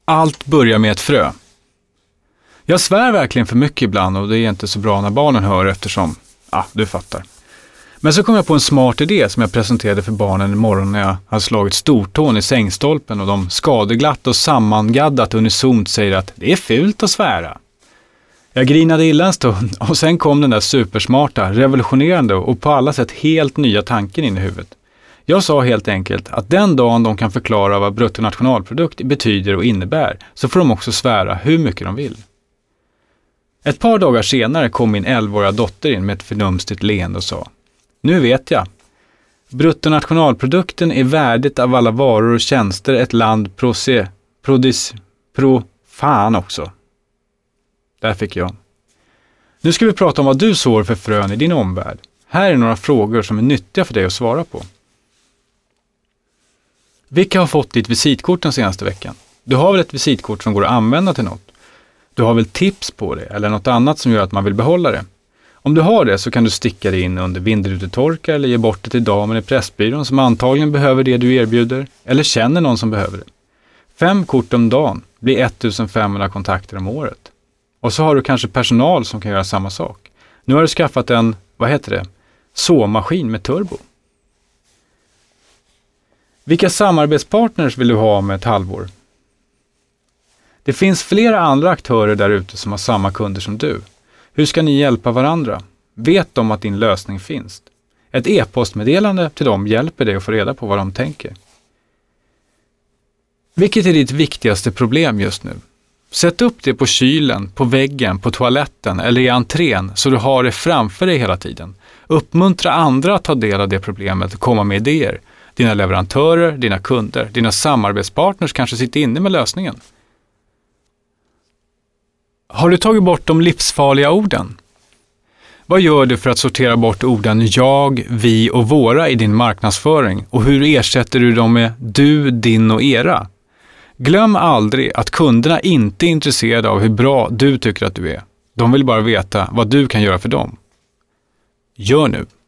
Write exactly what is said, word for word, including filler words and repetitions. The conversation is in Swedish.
Allt börjar med ett frö. Jag svär verkligen för mycket ibland och det är inte så bra när barnen hör eftersom, ja, ah, du fattar. Men så kom jag på en smart idé som jag presenterade för barnen imorgon när jag hade slagit stortån i sängstolpen och de skadeglatt och sammangaddat unisont säger att det är fult att svära. Jag grinade illa en stund och sen kom den där supersmarta, revolutionerande och på alla sätt helt nya tanken in i huvudet. Jag sa helt enkelt att den dagen de kan förklara vad bruttonationalprodukt betyder och innebär så får de också svära hur mycket de vill. Ett par dagar senare kom min elvaåriga dotter in med ett förnumstigt leende och sa: nu vet jag. Bruttonationalprodukten är värdet av alla varor och tjänster ett land proce, prodis, pro, fan också. Där fick jag. Nu ska vi prata om vad du sår för frön i din omvärld. Här är några frågor som är nyttiga för dig att svara på. Vilka har fått ditt visitkort den senaste veckan? Du har väl ett visitkort som går att använda till något? Du har väl tips på det eller något annat som gör att man vill behålla det? Om du har det så kan du sticka det in under vindrutetorkar eller ge bort det till damen i Pressbyrån som antagligen behöver det du erbjuder eller känner någon som behöver det. Fem kort om dagen blir ettusenfemhundra kontakter om året. Och så har du kanske personal som kan göra samma sak. Nu har du skaffat en, vad heter det, såmaskin med turbo. Vilka samarbetspartners vill du ha om ett halvår? Det finns flera andra aktörer där ute som har samma kunder som du. Hur ska ni hjälpa varandra? Vet de att din lösning finns? Ett e-postmeddelande till dem hjälper dig att få reda på vad de tänker. Vilket är ditt viktigaste problem just nu? Sätt upp det på kylen, på väggen, på toaletten eller i entrén så du har det framför dig hela tiden. Uppmuntra andra att ta del av det problemet och komma med idéer. Dina leverantörer, dina kunder, dina samarbetspartners kanske sitter inne med lösningen. Har du tagit bort de livsfarliga orden? Vad gör du för att sortera bort orden jag, vi och våra i din marknadsföring? Och hur ersätter du dem med du, din och era? Glöm aldrig att kunderna inte är intresserade av hur bra du tycker att du är. De vill bara veta vad du kan göra för dem. Gör nu!